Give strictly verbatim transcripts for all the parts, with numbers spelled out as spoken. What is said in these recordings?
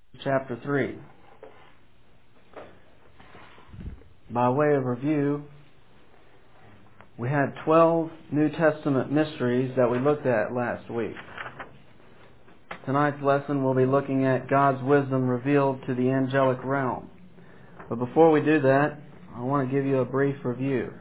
Chapter three. By way of review, we had twelve New Testament mysteries that we looked at last week. Tonight's lesson we'll be looking at God's wisdom revealed to the angelic realm. But before we do that, I want to give you a brief review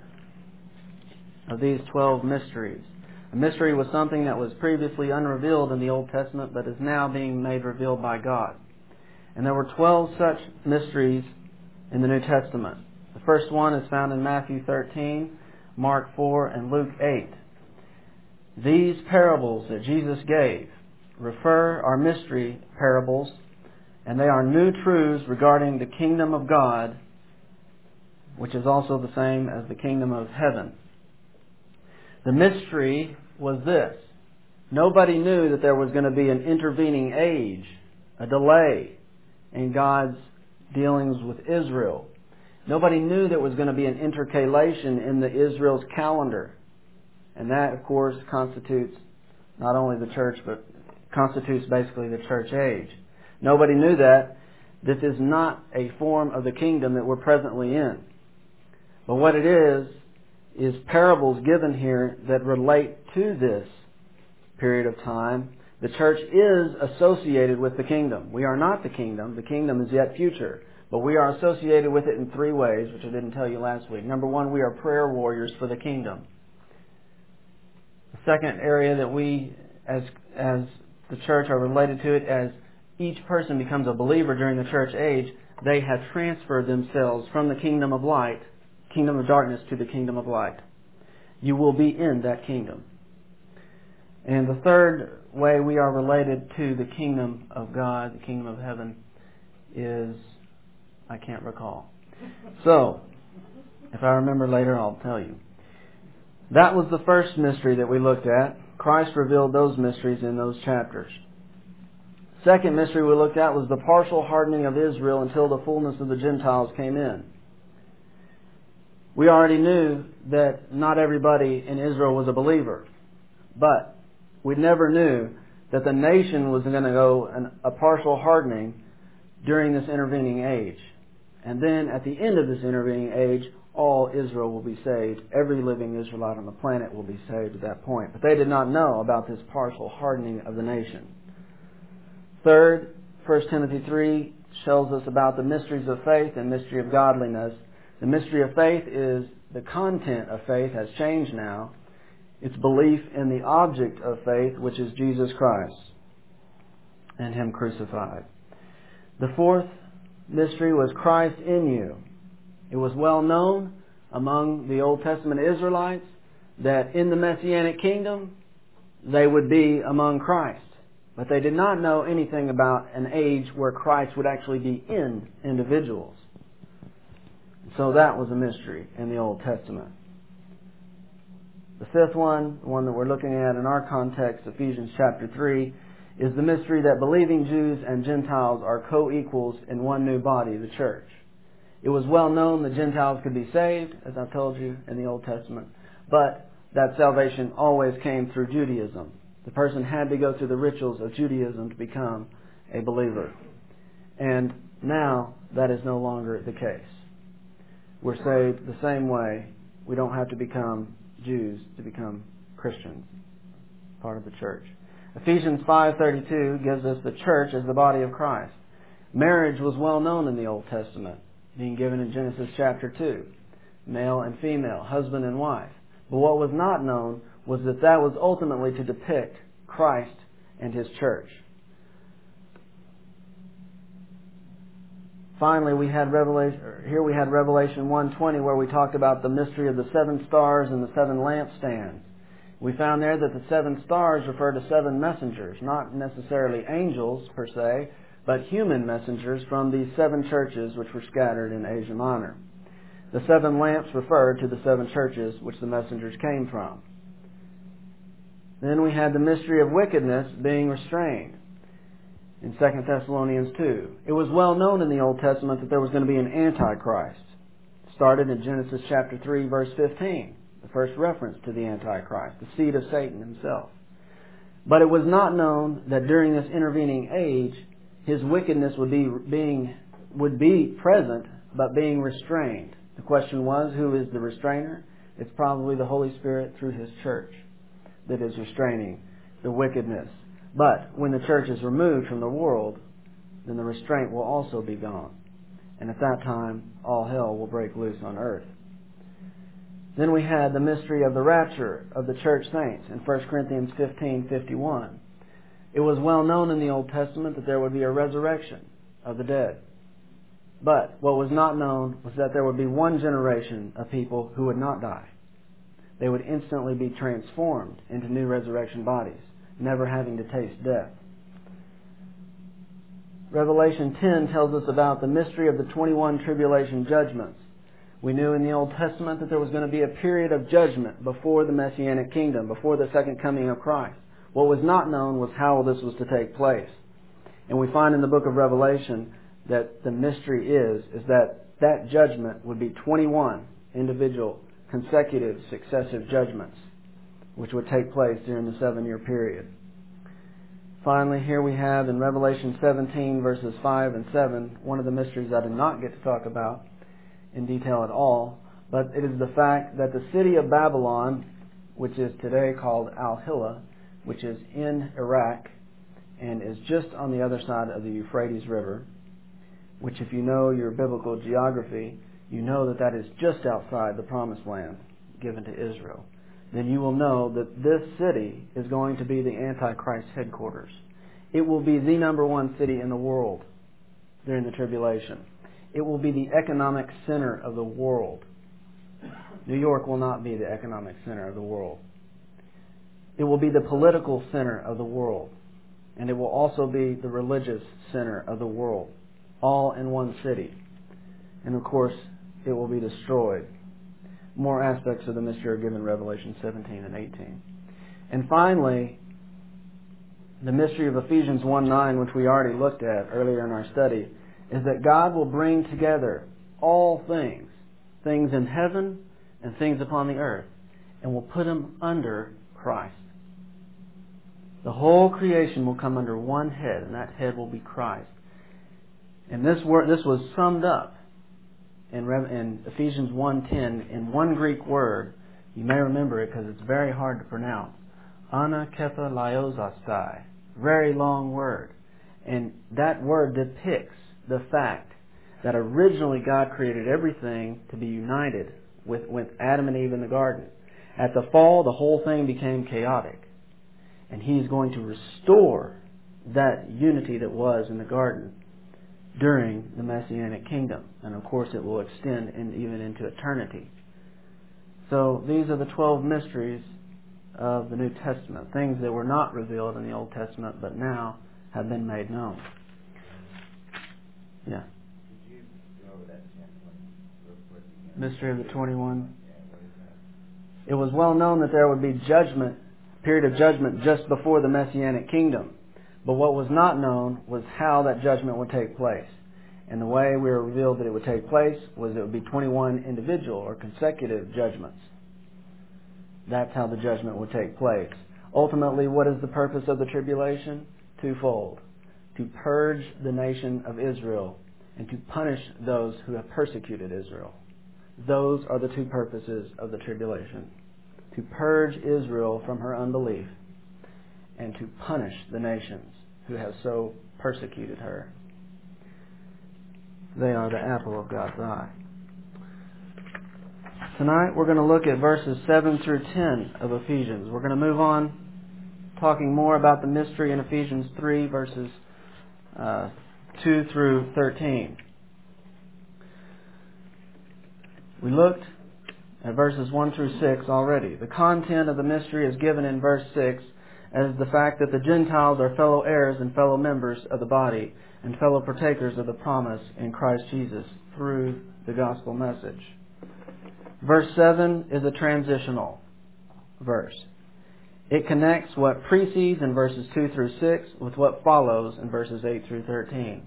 of these twelve mysteries. A mystery was something that was previously unrevealed in the Old Testament but is now being made revealed by God. And there were twelve such mysteries in the New Testament. The first one is found in Matthew thirteen, Mark four, and Luke eight. These parables that Jesus gave refer are mystery parables, and they are new truths regarding the kingdom of God, which is also the same as the kingdom of heaven. The mystery was this: nobody knew that there was going to be an intervening age, a delay in God's dealings with Israel. Nobody knew there was going to be an intercalation in the Israel's calendar. And that, of course, constitutes not only the church, but constitutes basically the church age. Nobody knew that. This is not a form of the kingdom that we're presently in. But what it is, is parables given here that relate to this period of time. The church is associated with the kingdom. We are not the kingdom. The kingdom is yet future. But we are associated with it in three ways, which I didn't tell you last week. Number one, we are prayer warriors for the kingdom. The second area that we, as, as the church, are related to it, as each person becomes a believer during the church age, they have transferred themselves from the kingdom of light, kingdom of darkness, to the kingdom of light. You will be in that kingdom. And the third way we are related to the kingdom of God, the kingdom of heaven, is, I can't recall. So, if I remember later, I'll tell you. That was the first mystery that we looked at. Christ revealed those mysteries in those chapters. Second mystery we looked at was the partial hardening of Israel until the fullness of the Gentiles came in. We already knew that not everybody in Israel was a believer, but we never knew that the nation was going to go an, a partial hardening during this intervening age. And then at the end of this intervening age, all Israel will be saved. Every living Israelite on the planet will be saved at that point. But they did not know about this partial hardening of the nation. Third, First Timothy three tells us about the mysteries of faith and mystery of godliness. The mystery of faith is the content of faith has changed now. It's belief in the object of faith, which is Jesus Christ and Him crucified. The fourth mystery was Christ in you. It was well known among the Old Testament Israelites that in the Messianic kingdom they would be among Christ. But they did not know anything about an age where Christ would actually be in individuals. So that was a mystery in the Old Testament. The fifth one, the one that we're looking at in our context, Ephesians chapter three, is the mystery that believing Jews and Gentiles are co-equals in one new body, the church. It was well known that Gentiles could be saved, as I told you in the Old Testament, but that salvation always came through Judaism. The person had to go through the rituals of Judaism to become a believer. And now that is no longer the case. We're saved the same way. We don't have to become Jews to become Christians, part of the church. Ephesians five thirty-two gives us the church as the body of Christ. Marriage was well known in the Old Testament, being given in Genesis chapter two. Male and female, husband and wife. But what was not known was that that was ultimately to depict Christ and His church. Finally, we had Revelation. Here we had Revelation one twenty, where we talked about the mystery of the seven stars and the seven lampstands. We found there that the seven stars refer to seven messengers, not necessarily angels per se, but human messengers from these seven churches which were scattered in Asia Minor. The seven lamps refer to the seven churches which the messengers came from. Then we had the mystery of wickedness being restrained in Second Thessalonians two. It was well known in the Old Testament that there was going to be an Antichrist. It started in Genesis chapter three, verse fifteen, the first reference to the Antichrist, the seed of Satan himself. But it was not known that during this intervening age, his wickedness would be being would be present, but being restrained. The question was, who is the restrainer? It's probably the Holy Spirit through His church that is restraining the wickedness. But when the church is removed from the world, then the restraint will also be gone. And at that time, all hell will break loose on earth. Then we had the mystery of the rapture of the church saints in First Corinthians fifteen fifty-one. It was well known in the Old Testament that there would be a resurrection of the dead. But what was not known was that there would be one generation of people who would not die. They would instantly be transformed into new resurrection bodies, never having to taste death. Revelation ten tells us about the mystery of the twenty-one tribulation judgments. We knew in the Old Testament that there was going to be a period of judgment before the Messianic kingdom, before the second coming of Christ. What was not known was how this was to take place. And we find in the book of Revelation that the mystery is, is that that judgment would be twenty-one individual, consecutive, successive judgments, which would take place during the seven-year period. Finally, here we have in Revelation seventeen, verses five and seven, one of the mysteries I did not get to talk about in detail at all, but it is the fact that the city of Babylon, which is today called Al-Hilla, which is in Iraq and is just on the other side of the Euphrates River, which if you know your biblical geography, you know that that is just outside the promised land given to Israel. Then you will know that this city is going to be the Antichrist headquarters. It will be the number one city in the world during the tribulation. It will be the economic center of the world. New York will not be the economic center of the world. It will be the political center of the world. And it will also be the religious center of the world, all in one city. And of course, it will be destroyed. More aspects of the mystery are given in Revelation seventeen and eighteen. And finally, the mystery of Ephesians one nine, which we already looked at earlier in our study, is that God will bring together all things, things in heaven and things upon the earth, and will put them under Christ. The whole creation will come under one head, and that head will be Christ. And this word, this was summed up in, in Ephesians one ten in one Greek word. You may remember it because it's very hard to pronounce. Anakephalaiosastai. Very long word. And that word depicts the fact that originally God created everything to be united with, with Adam and Eve in the garden. At the fall, the whole thing became chaotic. And He's going to restore that unity that was in the garden during the Messianic kingdom. And of course it will extend in, even into eternity. So these are the twelve mysteries of the New Testament. Things that were not revealed in the Old Testament but now have been made known. Yeah. Could you go over that tenth one real quick again? Mystery of the twenty-one. Yeah, what is that? It was well known that there would be judgment, period of judgment just before the Messianic kingdom. But what was not known was how that judgment would take place. And the way we were revealed that it would take place was it would be twenty-one individual or consecutive judgments. That's how the judgment would take place. Ultimately, what is the purpose of the tribulation? Twofold. To purge the nation of Israel and to punish those who have persecuted Israel. Those are the two purposes of the tribulation. To purge Israel from her unbelief and to punish the nations who have so persecuted her. They are the apple of God's eye. Tonight we're going to look at verses seven through ten of Ephesians. We're going to move on talking more about the mystery in Ephesians three, verses uh, two through thirteen. We looked at verses one through six already. The content of the mystery is given in verse six as the fact that the Gentiles are fellow heirs and fellow members of the body and fellow partakers of the promise in Christ Jesus through the gospel message. Verse seven is a transitional verse. It connects what precedes in verses two through six with what follows in verses eight through thirteen.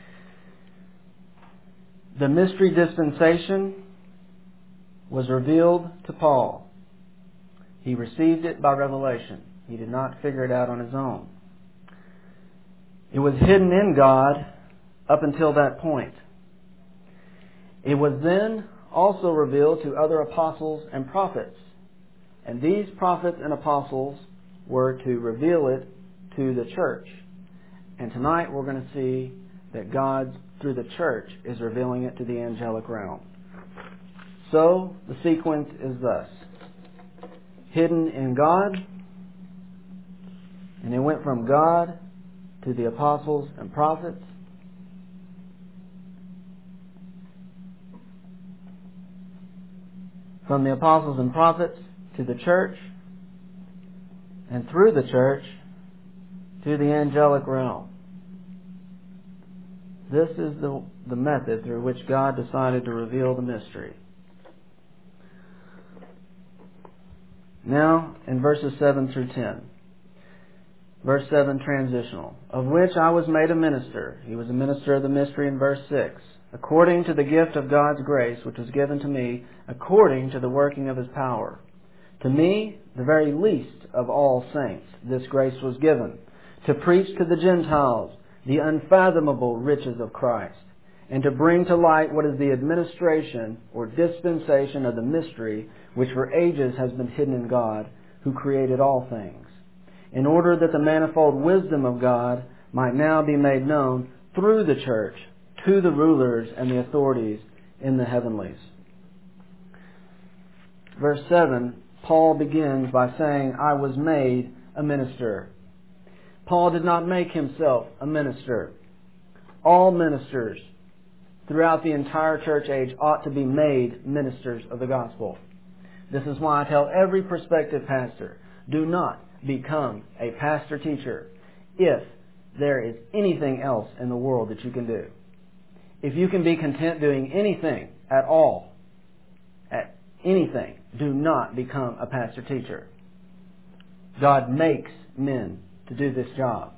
The mystery dispensation was revealed to Paul. He received it by revelation. He did not figure it out on his own. It was hidden in God up until that point. It was then also revealed to other apostles and prophets. And these prophets and apostles were to reveal it to the church. And tonight we're going to see that God, through the church, is revealing it to the angelic realm. So, the sequence is thus. Hidden in God, and it went from God to the apostles and prophets, from the apostles and prophets to the church, and through the church to the angelic realm. This is the, the method through which God decided to reveal the mystery. Now, in verses seven through ten. Verse seven, transitional. Of which I was made a minister. He was a minister of the mystery in verse six. According to the gift of God's grace, which was given to me, according to the working of His power. To me, the very least of all saints, this grace was given, to preach to the Gentiles the unfathomable riches of Christ, and to bring to light what is the administration or dispensation of the mystery which for ages has been hidden in God, who created all things, in order that the manifold wisdom of God might now be made known through the church to the rulers and the authorities in the heavenlies. Verse seven, Paul begins by saying, I was made a minister. Paul did not make himself a minister. All ministers throughout the entire church age ought to be made ministers of the gospel. This is why I tell every prospective pastor, do not become a pastor-teacher if there is anything else in the world that you can do. If you can be content doing anything at all, at anything, do not become a pastor-teacher. God makes men to do this job.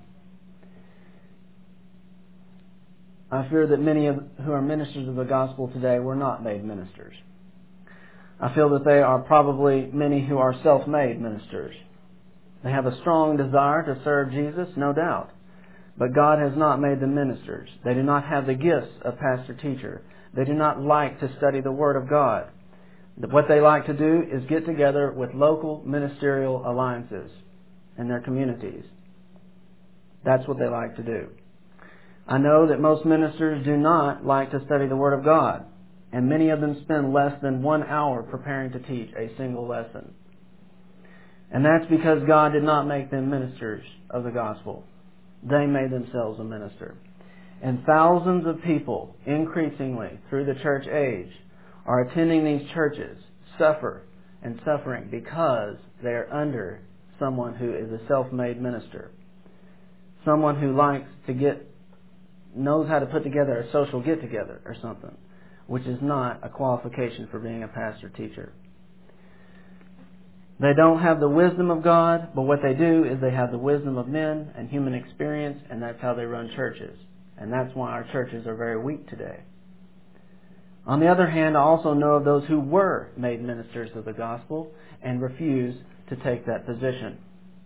I fear that many of who are ministers of the gospel today were not made ministers. I feel that they are probably many who are self-made ministers. They have a strong desire to serve Jesus, no doubt. But God has not made them ministers. They do not have the gifts of pastor-teacher. They do not like to study the Word of God. What they like to do is get together with local ministerial alliances in their communities. That's what they like to do. I know that most ministers do not like to study the Word of God, and many of them spend less than one hour preparing to teach a single lesson. And that's because God did not make them ministers of the gospel. They made themselves a minister. And thousands of people, increasingly through the church age, are attending these churches, suffer and suffering because they are under someone who is a self-made minister. Someone who likes to get, knows how to put together a social get-together or something, which is not a qualification for being a pastor-teacher. They don't have the wisdom of God, but what they do is they have the wisdom of men and human experience, and that's how they run churches. And that's why our churches are very weak today. On the other hand, I also know of those who were made ministers of the gospel and refused to take that position.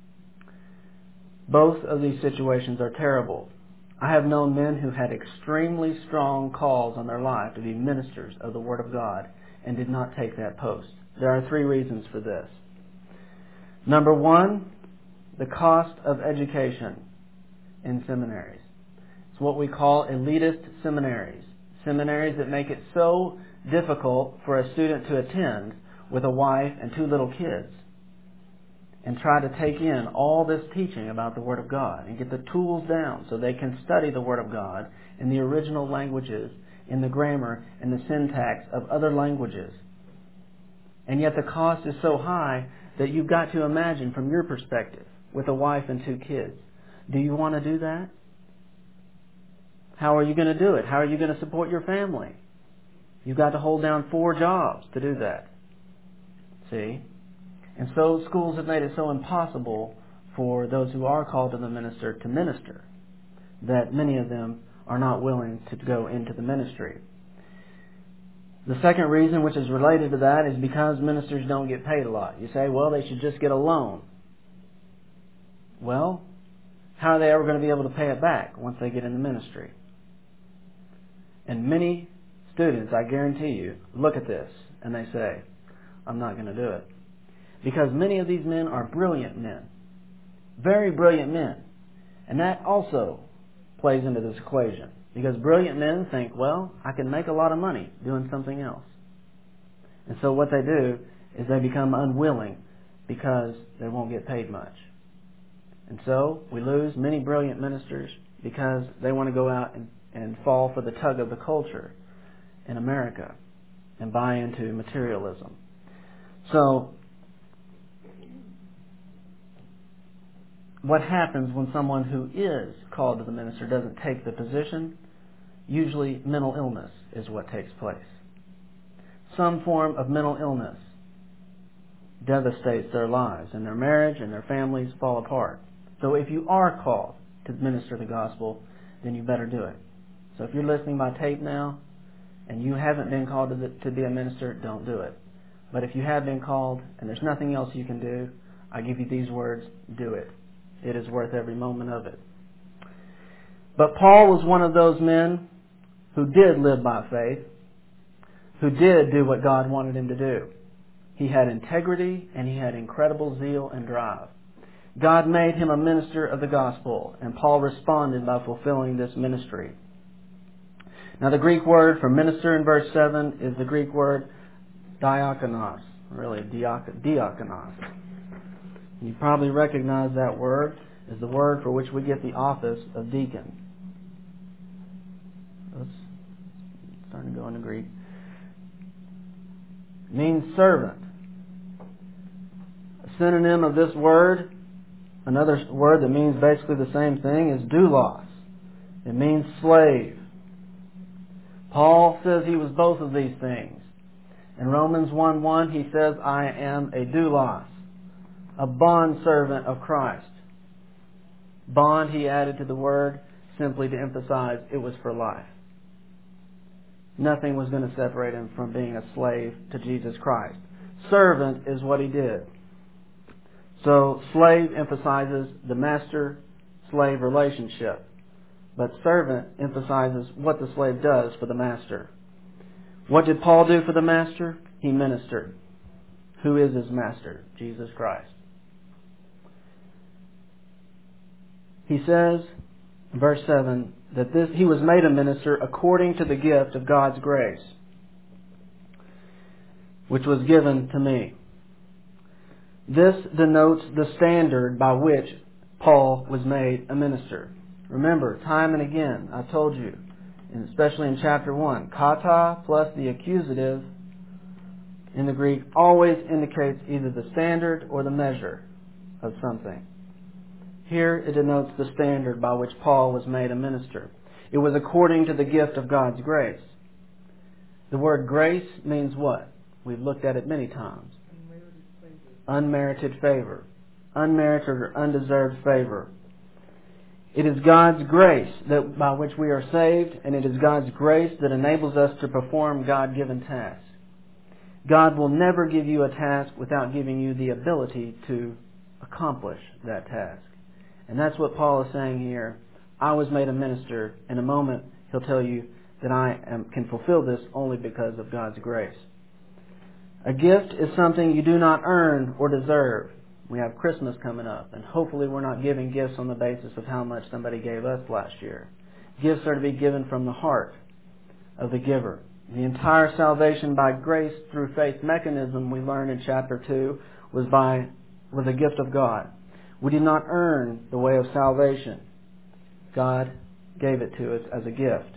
Both of these situations are terrible. I have known men who had extremely strong calls on their life to be ministers of the Word of God and did not take that post. There are three reasons for this. Number one, the cost of education in seminaries. It's what we call elitist seminaries. Seminaries that make it so difficult for a student to attend with a wife and two little kids and try to take in all this teaching about the Word of God and get the tools down so they can study the Word of God in the original languages, in the grammar and the syntax of other languages. And yet the cost is so high that you've got to imagine from your perspective with a wife and two kids. Do you want to do that? How are you going to do it? How are you going to support your family? You've got to hold down four jobs to do that. See? And so schools have made it so impossible for those who are called to the minister to minister that many of them are not willing to go into the ministry. The second reason, which is related to that, is because ministers don't get paid a lot. You say, well, they should just get a loan. Well, how are they ever going to be able to pay it back once they get in the ministry? And many students, I guarantee you, look at this and they say, I'm not going to do it. Because many of these men are brilliant men. Very brilliant men. And that also plays into this equation. Because brilliant men think, well, I can make a lot of money doing something else. And so what they do is they become unwilling because they won't get paid much. And so we lose many brilliant ministers because they want to go out and, and fall for the tug of the culture in America and buy into materialism. So what happens when someone who is called to the minister doesn't take the position? Usually mental illness is what takes place. Some form of mental illness devastates their lives, and their marriage and their families fall apart. So if you are called to minister the gospel, then you better do it. So if you're listening by tape now and you haven't been called to, the, to be a minister, don't do it. But if you have been called and there's nothing else you can do, I give you these words, do it. It is worth every moment of it. But Paul was one of those men who did live by faith, who did do what God wanted him to do. He had integrity and he had incredible zeal and drive. God made him a minister of the gospel, and Paul responded by fulfilling this ministry. Now the Greek word for minister in verse seven is the Greek word diakonos, really diakonos. You probably recognize that word as the word for which we get the office of deacon. Oops, starting to go into Greek. It means servant. A synonym of this word, another word that means basically the same thing, is doulos. It means slave. Paul says he was both of these things. In Romans one one he says, I am a doulos, a bondservant of Christ. Bond, he added to the word simply to emphasize it was for life. Nothing was going to separate him from being a slave to Jesus Christ. Servant is what he did. So slave emphasizes the master-slave relationship. But servant emphasizes what the slave does for the master. What did Paul do for the master? He ministered. Who is his master? Jesus Christ. He says, in verse seven, that this he was made a minister according to the gift of God's grace, which was given to me. This denotes the standard by which Paul was made a minister. Remember, time and again, I told you, and especially in chapter one, kata plus the accusative in the Greek always indicates either the standard or the measure of something. Here it denotes the standard by which Paul was made a minister. It was according to the gift of God's grace. The word grace means what? We've looked at it many times. Unmerited favor. Unmerited or undeserved favor. It is God's grace that by which we are saved, and it is God's grace that enables us to perform God-given tasks. God will never give you a task without giving you the ability to accomplish that task. And that's what Paul is saying here. I was made a minister. In a moment, he'll tell you that I am, can fulfill this only because of God's grace. A gift is something you do not earn or deserve. We have Christmas coming up, and hopefully we're not giving gifts on the basis of how much somebody gave us last year. Gifts are to be given from the heart of the giver. The entire salvation by grace through faith mechanism we learned in chapter two was by was a gift of God. We did not earn the way of salvation. God gave it to us as a gift.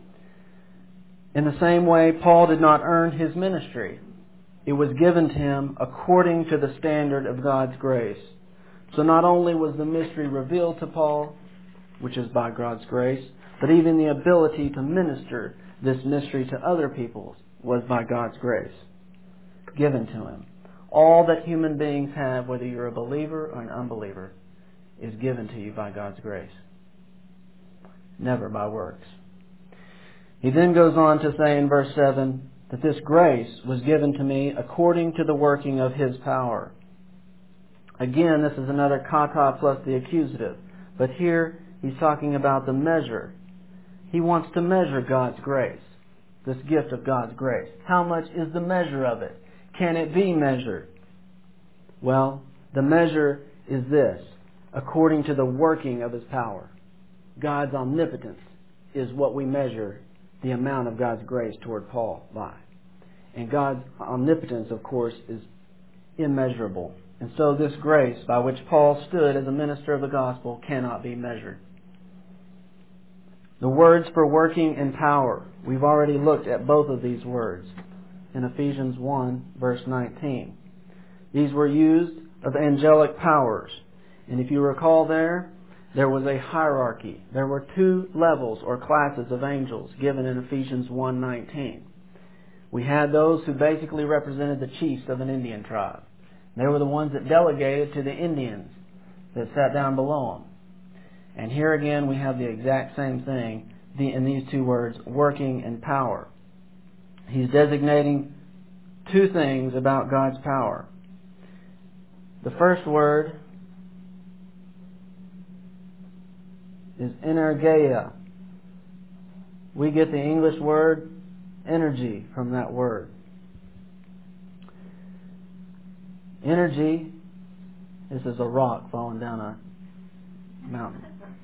In the same way, Paul did not earn his ministry. It was given to him according to the standard of God's grace. So not only was the mystery revealed to Paul, which is by God's grace, but even the ability to minister this mystery to other people was by God's grace, given to him. All that human beings have, whether you're a believer or an unbeliever, is given to you by God's grace. Never by works. He then goes on to say in verse seven that this grace was given to me according to the working of His power. Again, this is another kata plus the accusative. But here he's talking about the measure. He wants to measure God's grace, this gift of God's grace. How much is the measure of it? Can it be measured? Well, the measure is this, according to the working of His power. God's omnipotence is what we measure the amount of God's grace toward Paul by. And God's omnipotence, of course, is immeasurable. And so this grace by which Paul stood as a minister of the gospel cannot be measured. The words for working and power, we've already looked at both of these words in Ephesians one, verse nineteen. These were used of angelic powers. And if you recall there, there was a hierarchy. There were two levels or classes of angels given in Ephesians one nineteen. We had those who basically represented the chiefs of an Indian tribe. They were the ones that delegated to the Indians that sat down below them. And here again we have the exact same thing in these two words, working and power. He's designating two things about God's power. The first word is energeia. We get the English word energy from that word. Energy, this is a rock falling down a mountain.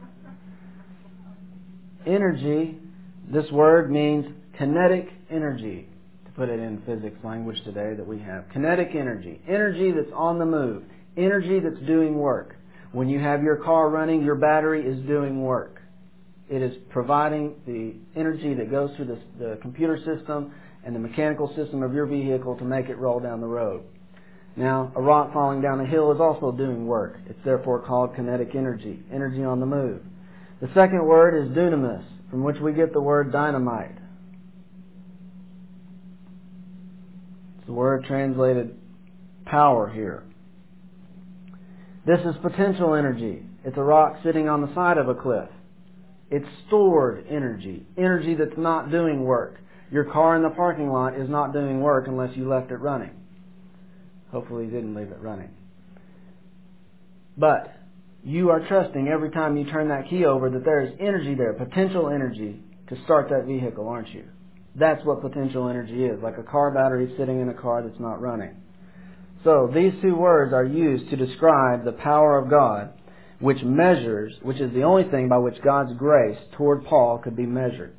Energy, this word means kinetic energy, to put it in physics language today that we have. Kinetic energy. Energy that's on the move. Energy that's doing work. When you have your car running, your battery is doing work. It is providing the energy that goes through the, the computer system and the mechanical system of your vehicle to make it roll down the road. Now, a rock falling down a hill is also doing work. It's therefore called kinetic energy, energy on the move. The second word is dunamis, from which we get the word dynamite. It's the word translated power here. This is potential energy. It's a rock sitting on the side of a cliff. It's stored energy, energy that's not doing work. Your car in the parking lot is not doing work unless you left it running. Hopefully you didn't leave it running. But you are trusting every time you turn that key over that there is energy there, potential energy, to start that vehicle, aren't you? That's what potential energy is, like a car battery sitting in a car that's not running. So these two words are used to describe the power of God, which measures, which is the only thing by which God's grace toward Paul could be measured.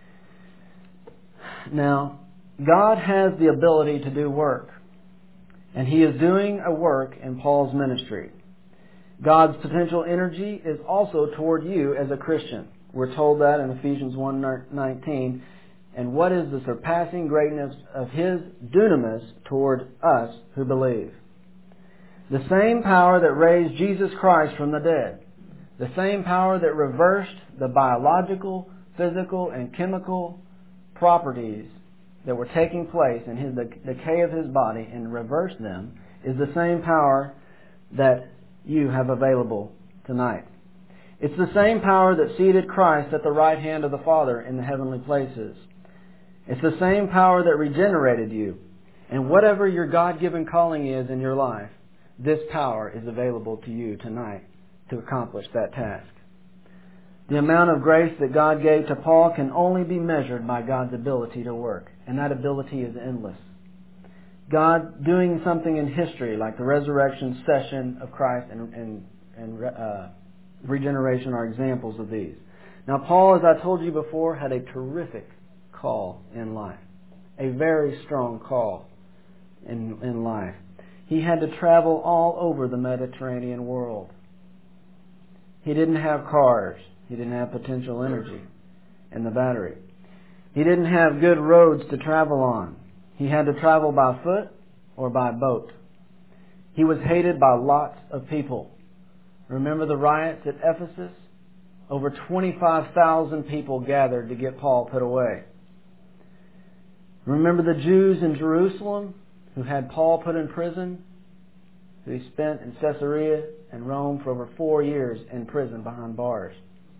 Now, God has the ability to do work. And He is doing a work in Paul's ministry. God's potential energy is also toward you as a Christian. We're told that in Ephesians one nineteen. And what is the surpassing greatness of His dunamis toward us who believe? The same power that raised Jesus Christ from the dead, the same power that reversed the biological, physical, and chemical properties that were taking place in his, the decay of His body and reversed them, is the same power that you have available tonight. It's the same power that seated Christ at the right hand of the Father in the heavenly places. It's the same power that regenerated you. And whatever your God-given calling is in your life, this power is available to you tonight to accomplish that task. The amount of grace that God gave to Paul can only be measured by God's ability to work. And that ability is endless. God doing something in history like the resurrection session of Christ and, and, and uh, regeneration are examples of these. Now Paul, as I told you before, had a terrific call in life. A very strong call in, in life. He had to travel all over the Mediterranean world. He didn't have cars. He didn't have potential energy in the battery. He didn't have good roads to travel on. He had to travel by foot or by boat. He was hated by lots of people. Remember the riots at Ephesus? Over twenty-five thousand people gathered to get Paul put away. Remember the Jews in Jerusalem who had Paul put in prison? Who he spent in Caesarea and Rome for over four years in prison behind bars.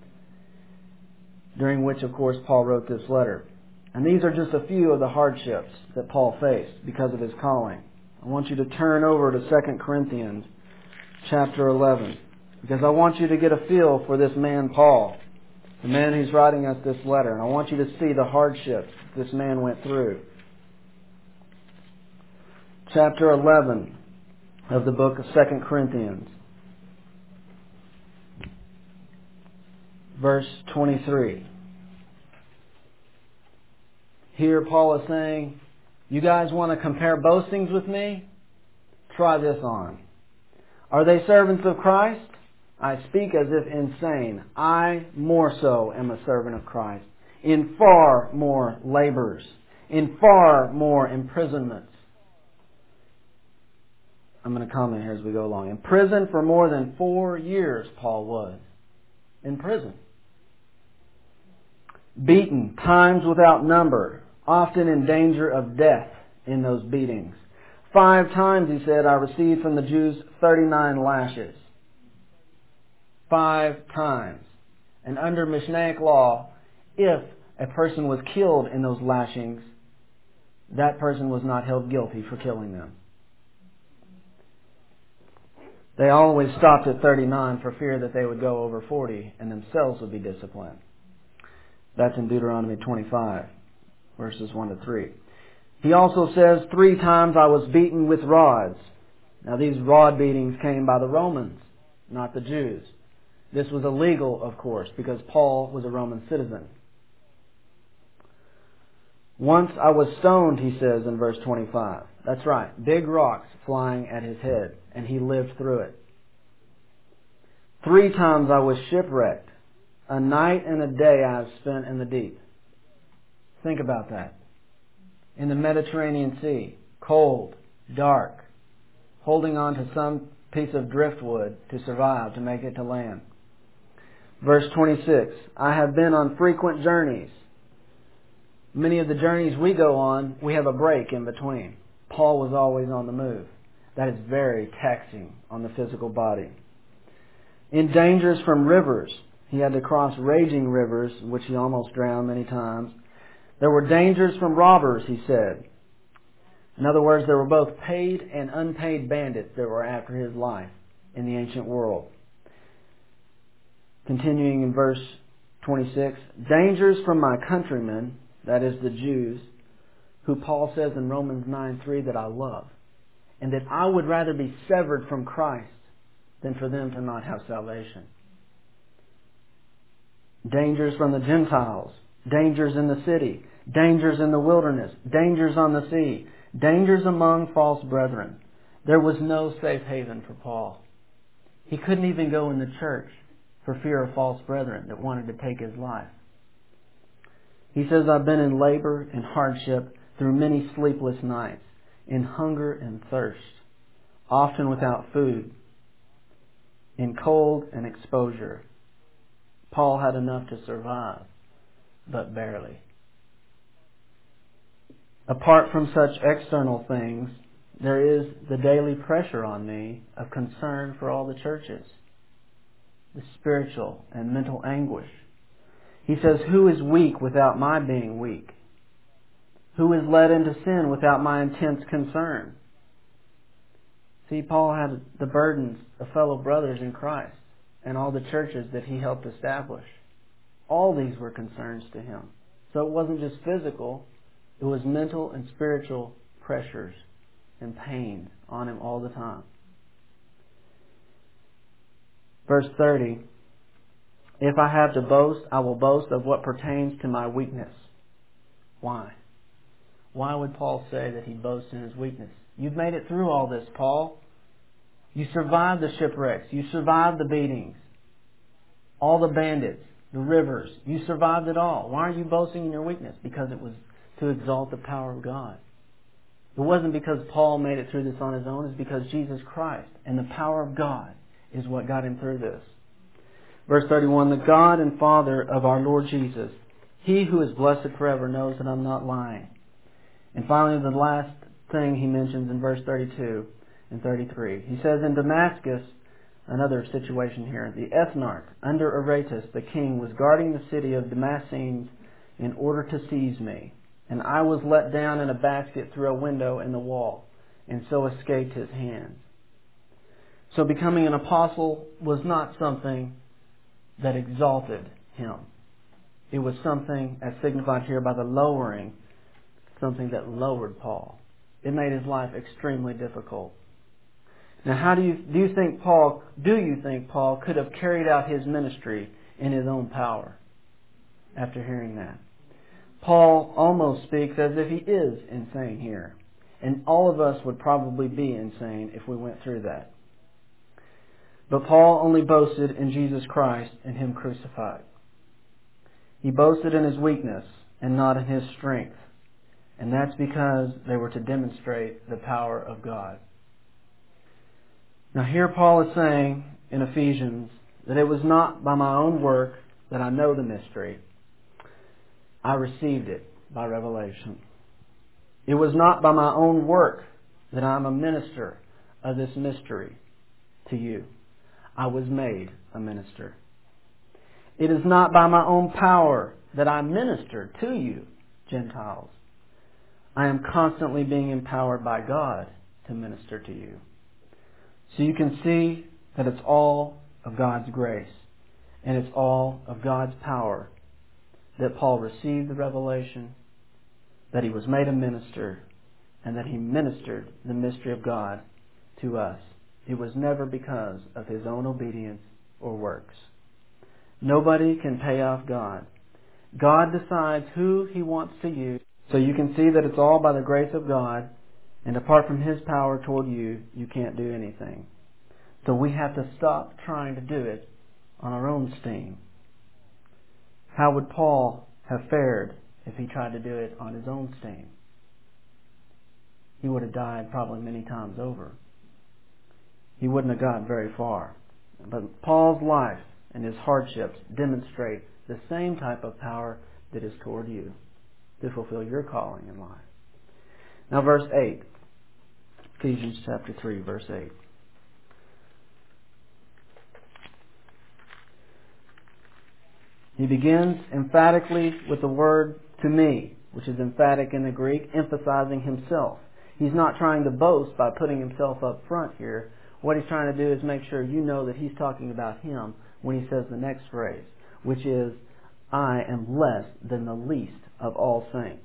During which, of course, Paul wrote this letter. And these are just a few of the hardships that Paul faced because of his calling. I want you to turn over to Second Corinthians chapter eleven. because I want you to get a feel for this man Paul, the man who's writing us this letter. And I want you to see the hardships this man went through. Chapter eleven of the book of Second Corinthians. Verse twenty-three. Here Paul is saying, you guys want to compare boastings with me? Try this on. Are they servants of Christ? I speak as if insane. I more so am a servant of Christ, in far more labors, in far more imprisonments. I'm going to comment here as we go along. In prison for more than four years, Paul was. In prison. Beaten times without number, often in danger of death in those beatings. Five times, he said, I received from the Jews thirty-nine lashes. Five times. And under Mishnaic law, if a person was killed in those lashings, that person was not held guilty for killing them. They always stopped at thirty-nine for fear that they would go over forty and themselves would be disciplined. That's in Deuteronomy twenty-five, verses one to three. He also says, three times I was beaten with rods. Now these rod beatings came by the Romans, not the Jews. This was illegal, of course, because Paul was a Roman citizen. Once I was stoned, he says in verse twenty-five. That's right, big rocks flying at his head, and he lived through it. Three times I was shipwrecked. A night and a day I have spent in the deep. Think about that. In the Mediterranean Sea, cold, dark, holding on to some piece of driftwood to survive, to make it to land. Verse twenty-six, I have been on frequent journeys. Many of the journeys we go on, we have a break in between. Paul was always on the move. That is very taxing on the physical body. In dangers from rivers, he had to cross raging rivers, which he almost drowned many times. There were dangers from robbers, he said. In other words, there were both paid and unpaid bandits that were after his life in the ancient world. Continuing in verse twenty-six, dangers from my countrymen, that is the Jews, who Paul says in Romans nine three that I love, and that I would rather be severed from Christ than for them to not have salvation. Dangers from the Gentiles, dangers in the city, dangers in the wilderness, dangers on the sea, dangers among false brethren. There was no safe haven for Paul. He couldn't even go in the church for fear of false brethren that wanted to take his life. He says, I've been in labor and hardship through many sleepless nights, in hunger and thirst, often without food, in cold and exposure. Paul had enough to survive, but barely. Apart from such external things, there is the daily pressure on me of concern for all the churches, the spiritual and mental anguish. He says, who is weak without my being weak? Who is led into sin without my intense concern? See, Paul had the burdens of fellow brothers in Christ and all the churches that he helped establish. All these were concerns to him. So it wasn't just physical, it was mental and spiritual pressures and pain on him all the time. Verse thirty, if I have to boast, I will boast of what pertains to my weakness. Why? Why would Paul say that he boasts in his weakness? You've made it through all this, Paul. You survived the shipwrecks. You survived the beatings. All the bandits, the rivers. You survived it all. Why are you boasting in your weakness? Because it was to exalt the power of God. It wasn't because Paul made it through this on his own. It's because Jesus Christ and the power of God is what got him through this. Verse thirty-one, the God and Father of our Lord Jesus, He who is blessed forever, knows that I'm not lying. And finally, the last thing he mentions in verse thirty-two and thirty-three. He says, in Damascus, another situation here, the ethnarch under Aretas, the king, was guarding the city of Damascenes in order to seize me. And I was let down in a basket through a window in the wall, and so escaped his hands. So becoming an apostle was not something that exalted him. It was something, as signified here by the lowering, something that lowered Paul. It made his life extremely difficult. Now, how do you do you think Paul do you think Paul could have carried out his ministry in his own power after hearing that? Paul almost speaks as if he is insane here. And all of us would probably be insane if we went through that. But Paul only boasted in Jesus Christ and Him crucified. He boasted in his weakness and not in his strength. And that's because they were to demonstrate the power of God. Now here Paul is saying in Ephesians that it was not by my own work that I know the mystery. I received it by revelation. It was not by my own work that I am a minister of this mystery to you. I was made a minister. It is not by my own power that I minister to you, Gentiles. I am constantly being empowered by God to minister to you. So you can see that it's all of God's grace and it's all of God's power that Paul received the revelation, that he was made a minister, and that he ministered the mystery of God to us. It was never because of his own obedience or works. Nobody can pay off God. God decides who He wants to use. So you can see that it's all by the grace of God, and apart from His power toward you, you can't do anything. So we have to stop trying to do it on our own steam. How would Paul have fared if he tried to do it on his own steam? He would have died probably many times over. He wouldn't have gotten very far. But Paul's life and his hardships demonstrate the same type of power that is toward you to fulfill your calling in life. Now verse eight. Ephesians chapter three, verse eight. He begins emphatically with the word to me, which is emphatic in the Greek, emphasizing himself. He's not trying to boast by putting himself up front here. What he's trying to do is make sure you know that he's talking about him when he says the next phrase, which is, I am less than the least of all saints.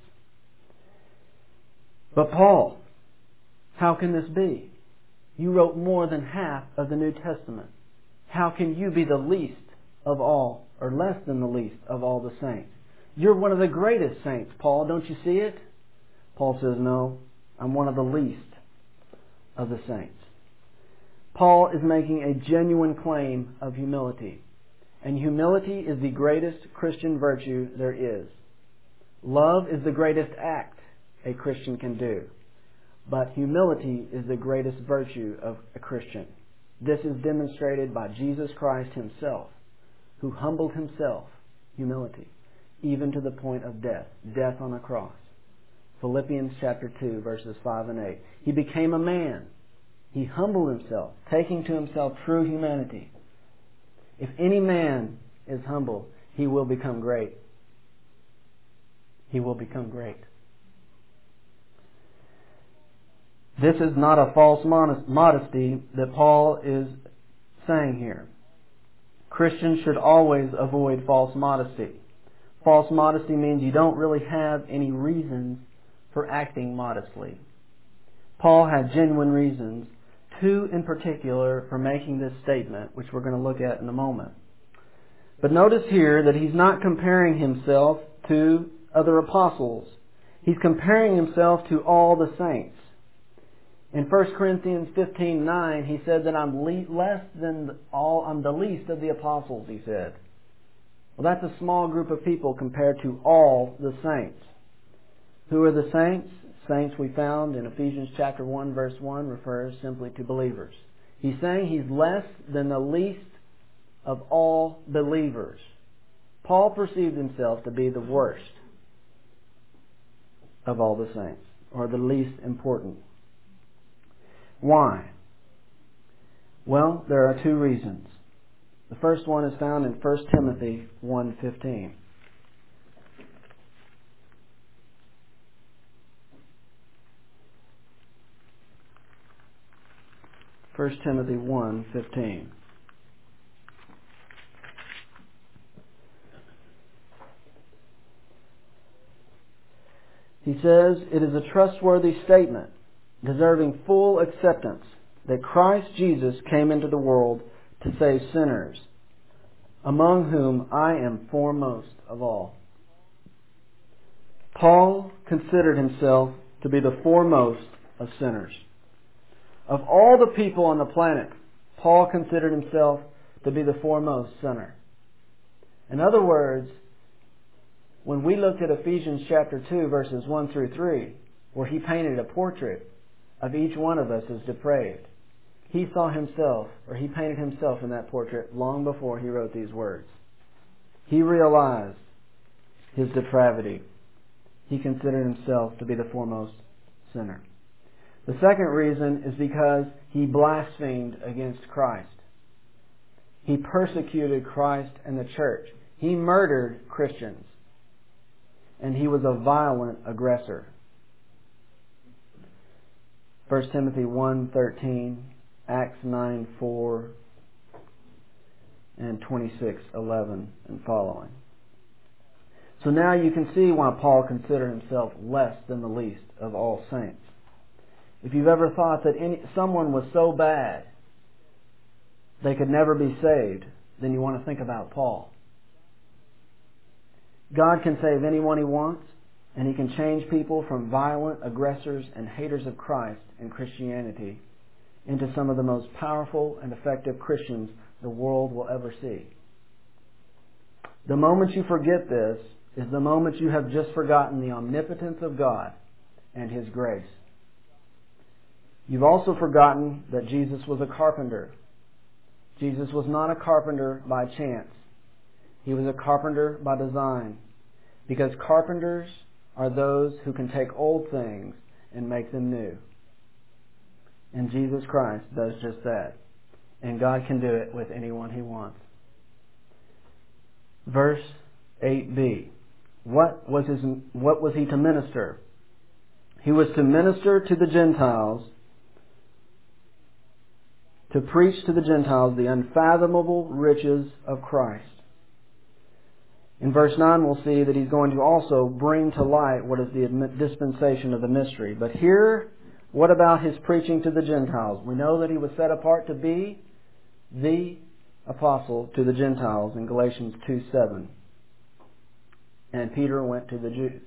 But Paul, how can this be? You wrote more than half of the New Testament. How can you be the least of all, or less than the least of all the saints? You're one of the greatest saints, Paul. Don't you see it? Paul says, no, I'm one of the least of the saints. Paul is making a genuine claim of humility. And humility is the greatest Christian virtue there is. Love is the greatest act a Christian can do. But humility is the greatest virtue of a Christian. This is demonstrated by Jesus Christ Himself, who humbled Himself, humility, even to the point of death, death on a cross. Philippians chapter two, verses five and eight. He became a man. He humbled Himself, taking to Himself true humanity. If any man is humble, he will become great. He will become great. This is not a false modesty that Paul is saying here. Christians should always avoid false modesty. False modesty means you don't really have any reasons for acting modestly. Paul had genuine reasons, two in particular, for making this statement, which we're going to look at in a moment. But notice here that he's not comparing himself to other apostles. He's comparing himself to all the saints. In First Corinthians fifteen nine, he said that I'm le- less than all, I'm the least of the apostles, he said. Well, that's a small group of people compared to all the saints. Who are the saints? Saints we found in Ephesians chapter one, verse one, refers simply to believers. He's saying he's less than the least of all believers. Paul perceived himself to be the worst of all the saints, or the least important. Why? Well, there are two reasons. The first one is found in First Timothy one fifteen. First Timothy one fifteen. He says, "It is a trustworthy statement, deserving full acceptance, that Christ Jesus came into the world to save sinners, among whom I am foremost of all." Paul considered himself to be the foremost of sinners. Of all the people on the planet, Paul considered himself to be the foremost sinner. In other words, when we looked at Ephesians chapter two, verses one through three, where he painted a portrait of each one of us as depraved, he saw himself, or he painted himself in that portrait long before he wrote these words. He realized his depravity. He considered himself to be the foremost sinner. The second reason is because he blasphemed against Christ. He persecuted Christ and the church. He murdered Christians. And he was a violent aggressor. First Timothy one thirteen, Acts nine four, and twenty-six eleven and following. So now you can see why Paul considered himself less than the least of all saints. If you've ever thought that any, someone was so bad they could never be saved, then you want to think about Paul. God can save anyone He wants, and He can change people from violent aggressors and haters of Christ and Christianity into some of the most powerful and effective Christians the world will ever see. The moment you forget this is the moment you have just forgotten the omnipotence of God and His grace. You've also forgotten that Jesus was a carpenter. Jesus was not a carpenter by chance. He was a carpenter by design. Because carpenters are those who can take old things and make them new. And Jesus Christ does just that. And God can do it with anyone He wants. Verse eight b. What was his, what was He to minister? He was to minister to the Gentiles, to preach to the Gentiles the unfathomable riches of Christ. In verse nine we'll see that He's going to also bring to light what is the dispensation of the mystery. But here, what about His preaching to the Gentiles? We know that He was set apart to be the apostle to the Gentiles in Galatians two seven. And Peter went to the Jews.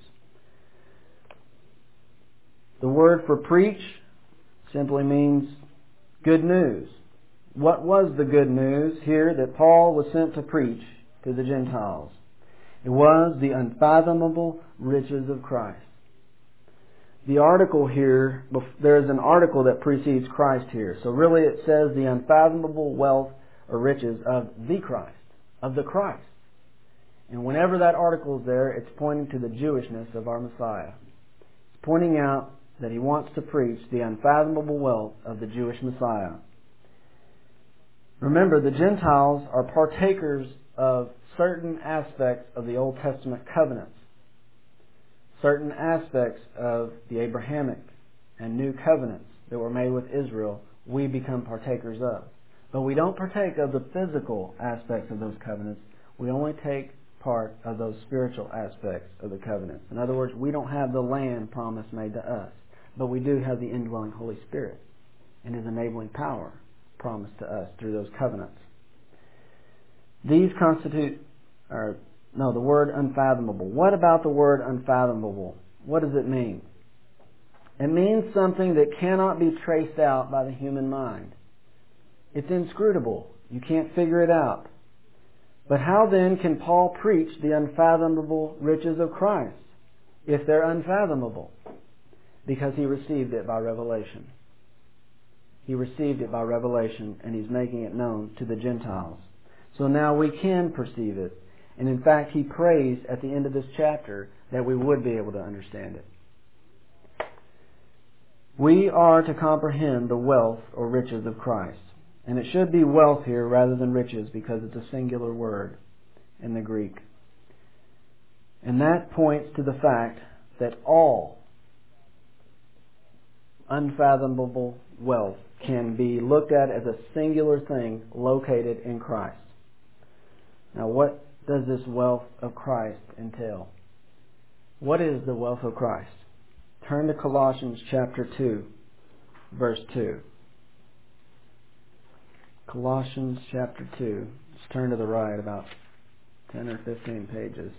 The word for preach simply means good news. What was the good news here that Paul was sent to preach to the Gentiles? It was the unfathomable riches of Christ. The article here, there is an article that precedes Christ here. So really it says the unfathomable wealth or riches of the Christ, of the Christ. And whenever that article is there, it's pointing to the Jewishness of our Messiah. It's pointing out that He wants to preach the unfathomable wealth of the Jewish Messiah. Remember, the Gentiles are partakers of certain aspects of the Old Testament covenants, certain aspects of the Abrahamic and new covenants that were made with Israel, we become partakers of. But we don't partake of the physical aspects of those covenants. We only take part of those spiritual aspects of the covenants. In other words, we don't have the land promise made to us, but we do have the indwelling Holy Spirit and His enabling power promised to us through those covenants. These constitute, or no, the word unfathomable. What about the word unfathomable? What does it mean? It means something that cannot be traced out by the human mind. It's inscrutable. You can't figure it out. But how then can Paul preach the unfathomable riches of Christ if they're unfathomable? Because he received it by revelation. He received it by revelation, and he's making it known to the Gentiles. So now we can perceive it. And in fact, he prays at the end of this chapter that we would be able to understand it. We are to comprehend the wealth or riches of Christ. And it should be wealth here rather than riches because it's a singular word in the Greek. And that points to the fact that all unfathomable wealth can be looked at as a singular thing located in Christ. Now, what does this wealth of Christ entail? What is the wealth of Christ? Turn to Colossians chapter two, verse two. Colossians chapter two. Just turn to the right about ten or fifteen pages.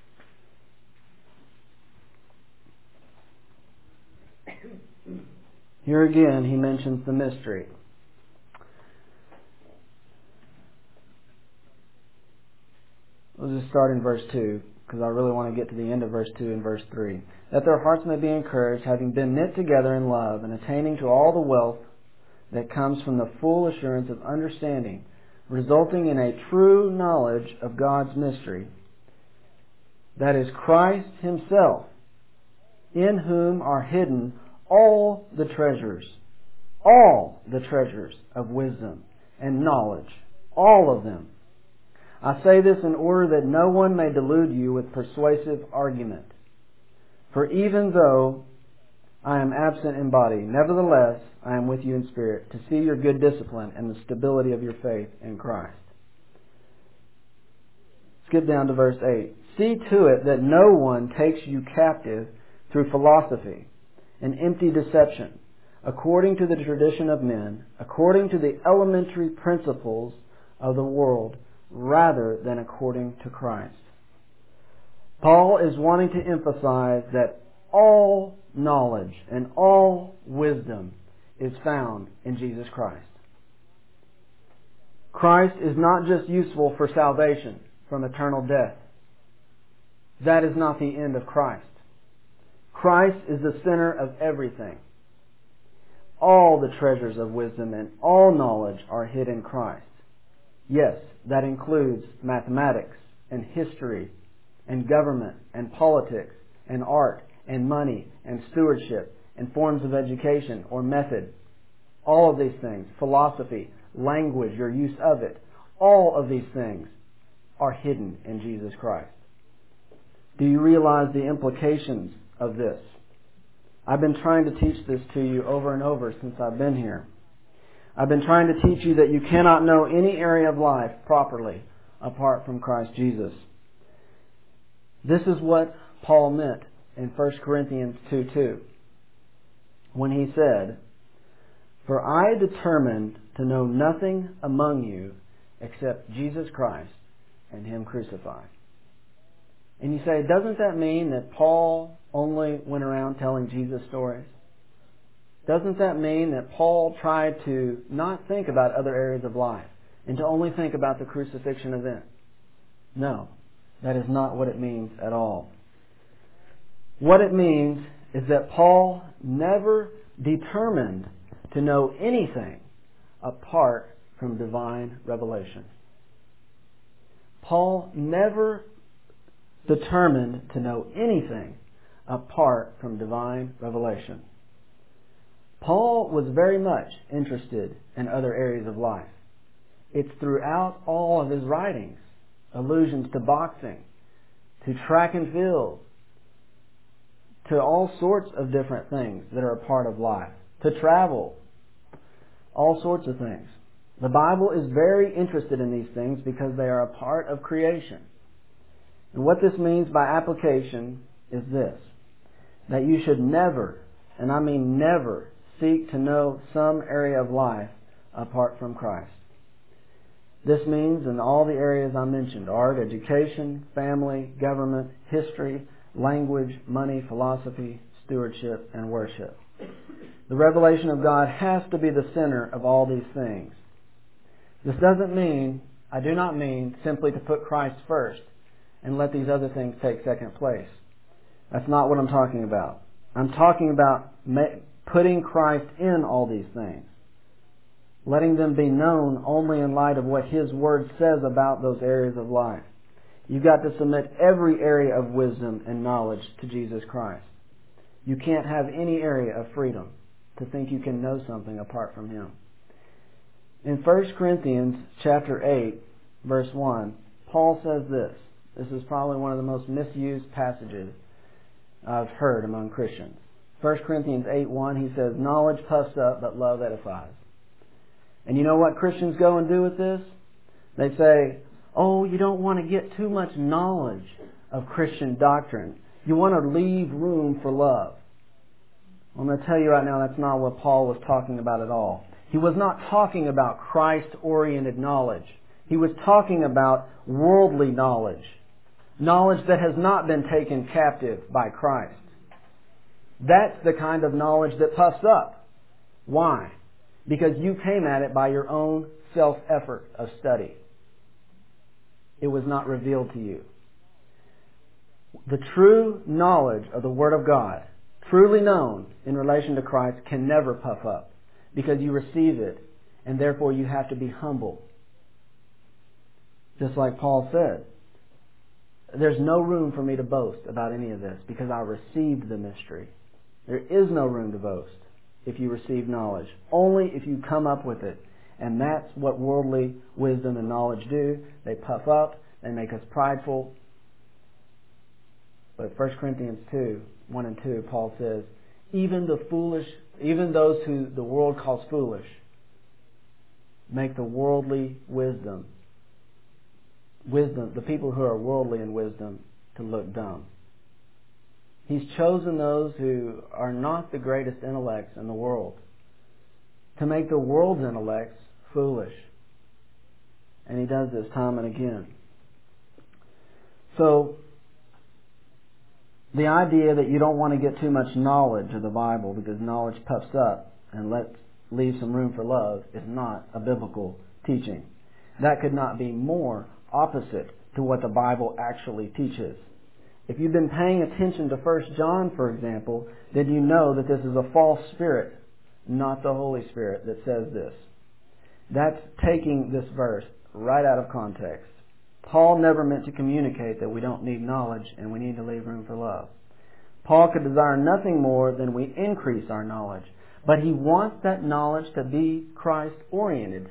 Here again, he mentions the mystery. We'll just start in verse two, because I really want to get to the end of verse two and verse three. That their hearts may be encouraged, having been knit together in love, and attaining to all the wealth that comes from the full assurance of understanding, resulting in a true knowledge of God's mystery, that is Christ Himself, in whom are hidden all the treasures, all the treasures of wisdom and knowledge, all of them. I say this in order that no one may delude you with persuasive argument. For even though I am absent in body, nevertheless I am with you in spirit, to see your good discipline and the stability of your faith in Christ. Skip down to verse eight. See to it that no one takes you captive through philosophy and empty deception, according to the tradition of men, according to the elementary principles of the world, rather than according to Christ. Paul is wanting to emphasize that all knowledge and all wisdom is found in Jesus Christ. Christ is not just useful for salvation from eternal death. That is not the end of Christ. Christ is the center of everything. All the treasures of wisdom and all knowledge are hid in Christ. Yes, that includes mathematics and history and government and politics and art and money and stewardship and forms of education or method. All of these things, philosophy, language, your use of it, all of these things are hidden in Jesus Christ. Do you realize the implications of this? I've been trying to teach this to you over and over since I've been here. I've been trying to teach you that you cannot know any area of life properly apart from Christ Jesus. This is what Paul meant in First Corinthians two two, when he said, "For I determined to know nothing among you except Jesus Christ and Him crucified." And you say, doesn't that mean that Paul only went around telling Jesus stories? Doesn't that mean that Paul tried to not think about other areas of life and to only think about the crucifixion event? No, that is not what it means at all. What it means is that Paul never determined to know anything apart from divine revelation. Paul never determined to know anything apart from divine revelation. Paul was very much interested in other areas of life. It's throughout all of his writings, allusions to boxing, to track and field, to all sorts of different things that are a part of life, to travel, all sorts of things. The Bible is very interested in these things because they are a part of creation. And what this means by application is this, that you should never, and I mean never, seek to know some area of life apart from Christ. This means in all the areas I mentioned, art, education, family, government, history, language, money, philosophy, stewardship, and worship. The revelation of God has to be the center of all these things. This doesn't mean, I do not mean simply to put Christ first and let these other things take second place. That's not what I'm talking about. I'm talking about putting Christ in all these things, letting them be known only in light of what His Word says about those areas of life. You've got to submit every area of wisdom and knowledge to Jesus Christ. You can't have any area of freedom to think you can know something apart from Him. In First Corinthians chapter eight, verse one, Paul says this. This is probably one of the most misused passages I've heard among Christians. First Corinthians eight one, he says, "Knowledge puffs up, but love edifies." And you know what Christians go and do with this? They say, oh, you don't want to get too much knowledge of Christian doctrine. You want to leave room for love. I'm going to tell you right now, that's not what Paul was talking about at all. He was not talking about Christ-oriented knowledge. He was talking about worldly knowledge. Knowledge that has not been taken captive by Christ. That's the kind of knowledge that puffs up. Why? Because you came at it by your own self-effort of study. It was not revealed to you. The true knowledge of the Word of God, truly known in relation to Christ, can never puff up because you receive it, and therefore you have to be humble. Just like Paul said, there's no room for me to boast about any of this because I received the mystery. There is no room to boast if you receive knowledge, only if you come up with it. And that's what worldly wisdom and knowledge do. They puff up, they make us prideful. But First Corinthians two, one and two, Paul says, even the foolish, even those who the world calls foolish, make the worldly wisdom, wisdom, the people who are worldly in wisdom, to look dumb. He's chosen those who are not the greatest intellects in the world to make the world's intellects foolish. And he does this time and again. So, the idea that you don't want to get too much knowledge of the Bible because knowledge puffs up and lets leave some room for love is not a biblical teaching. That could not be more opposite to what the Bible actually teaches. If you've been paying attention to First John, for example, then you know that this is a false spirit, not the Holy Spirit, that says this. That's taking this verse right out of context. Paul never meant to communicate that we don't need knowledge and we need to leave room for love. Paul could desire nothing more than we increase our knowledge, but he wants that knowledge to be Christ-oriented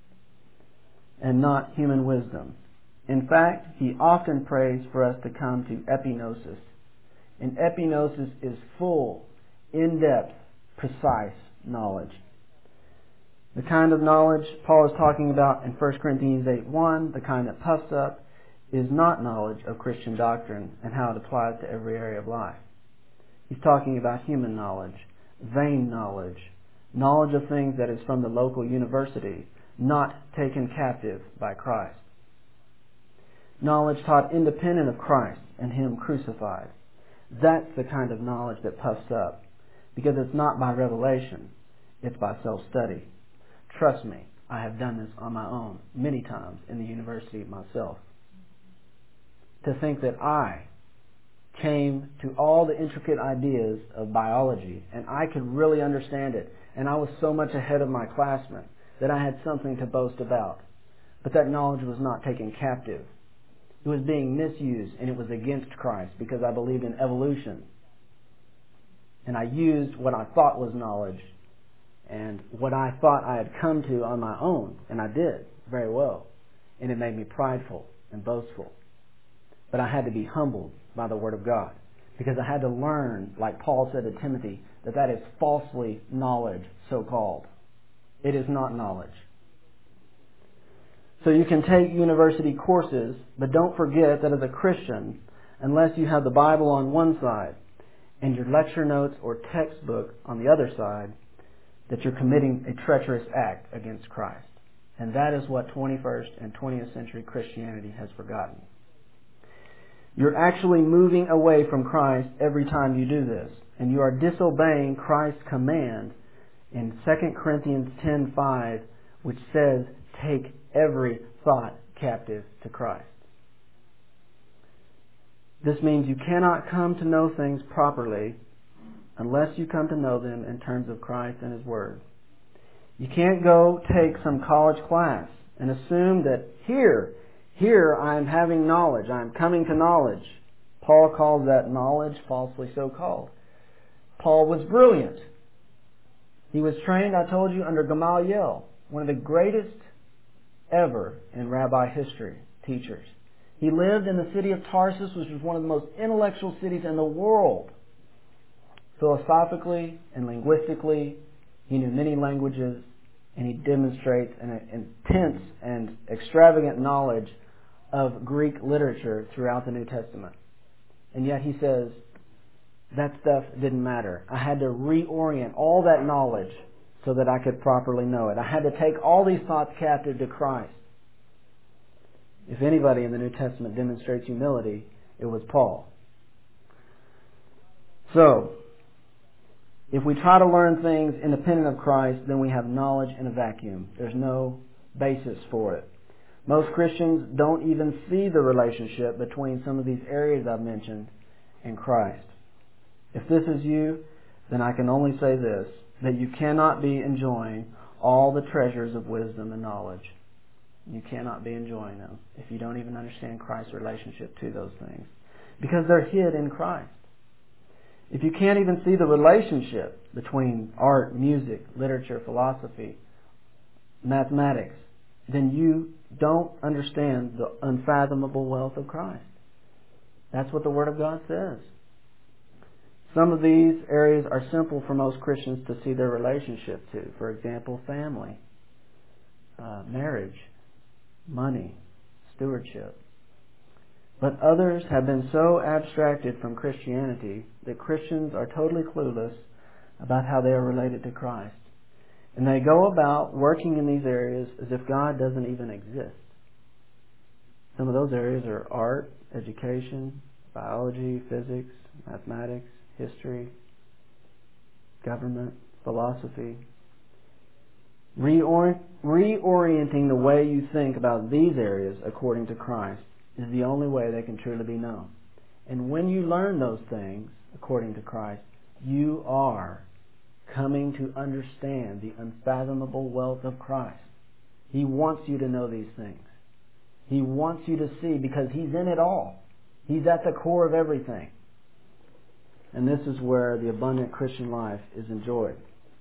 and not human wisdom. In fact, he often prays for us to come to epignosis. And epignosis is full, in-depth, precise knowledge. The kind of knowledge Paul is talking about in First Corinthians eight one, the kind that puffs up, is not knowledge of Christian doctrine and how it applies to every area of life. He's talking about human knowledge, vain knowledge, knowledge of things that is from the local university, not taken captive by Christ. Knowledge taught independent of Christ and Him crucified. That's the kind of knowledge that puffs up, because it's not by revelation, it's by self-study. Trust me, I have done this on my own many times in the university myself. To think that I came to all the intricate ideas of biology and I could really understand it, and I was so much ahead of my classmen that I had something to boast about. But that knowledge was not taken captive. It was being misused, and it was against Christ because I believed in evolution. And I used what I thought was knowledge and what I thought I had come to on my own, and I did very well. And it made me prideful and boastful. But I had to be humbled by the Word of God because I had to learn, like Paul said to Timothy, that that is falsely knowledge, so-called. It is not knowledge. So you can take university courses, but don't forget that as a Christian, unless you have the Bible on one side and your lecture notes or textbook on the other side, that you're committing a treacherous act against Christ. And that is what twenty-first and twentieth century Christianity has forgotten. You're actually moving away from Christ every time you do this, and you are disobeying Christ's command in Second Corinthians ten five, which says, take every thought captive to Christ. This means you cannot come to know things properly unless you come to know them in terms of Christ and His Word. You can't go take some college class and assume that here, here I'm having knowledge, I'm coming to knowledge. Paul calls that knowledge falsely so called. Paul was brilliant. He was trained, I told you, under Gamaliel, one of the greatest ever in rabbi history, teachers. He lived in the city of Tarsus, which was one of the most intellectual cities in the world. Philosophically and linguistically, he knew many languages. And he demonstrates an intense and extravagant knowledge of Greek literature throughout the New Testament. And yet he says, that stuff didn't matter. I had to reorient all that knowledge so that I could properly know it. I had to take all these thoughts captive to Christ. If anybody in the New Testament demonstrates humility, it was Paul. So, if we try to learn things independent of Christ, then we have knowledge in a vacuum. There's no basis for it. Most Christians don't even see the relationship between some of these areas I've mentioned and Christ. If this is you, then I can only say this, that you cannot be enjoying all the treasures of wisdom and knowledge. You cannot be enjoying them if you don't even understand Christ's relationship to those things, because they're hid in Christ. If you can't even see the relationship between art, music, literature, philosophy, mathematics, then you don't understand the unfathomable wealth of Christ. That's what the Word of God says. Some of these areas are simple for most Christians to see their relationship to. For example, family, uh, marriage, money, stewardship. But others have been so abstracted from Christianity that Christians are totally clueless about how they are related to Christ. And they go about working in these areas as if God doesn't even exist. Some of those areas are art, education, biology, physics, mathematics, history, government, philosophy. Reorient, reorienting the way you think about these areas according to Christ is the only way they can truly be known. And when you learn those things according to Christ, you are coming to understand the unfathomable wealth of Christ. He wants you to know these things. He wants you to see, because He's in it all. He's at the core of everything. And this is where the abundant Christian life is enjoyed.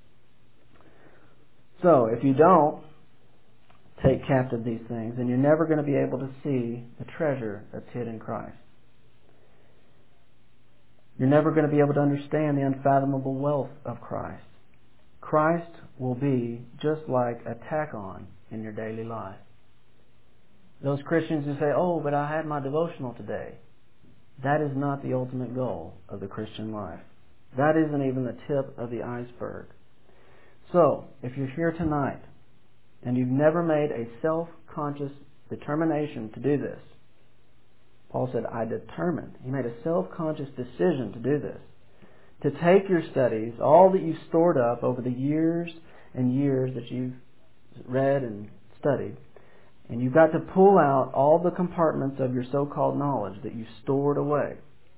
So, if you don't take captive these things, then you're never going to be able to see the treasure that's hid in Christ. You're never going to be able to understand the unfathomable wealth of Christ. Christ will be just like a tack-on in your daily life. Those Christians who say, oh, but I had my devotional today. That is not the ultimate goal of the Christian life. That isn't even the tip of the iceberg. So, if you're here tonight and you've never made a self-conscious determination to do this, Paul said, I determined. He made a self-conscious decision to do this. To take your studies, all that you've stored up over the years and years that you've read and studied, and you've got to pull out all the compartments of your so-called knowledge that you've stored away.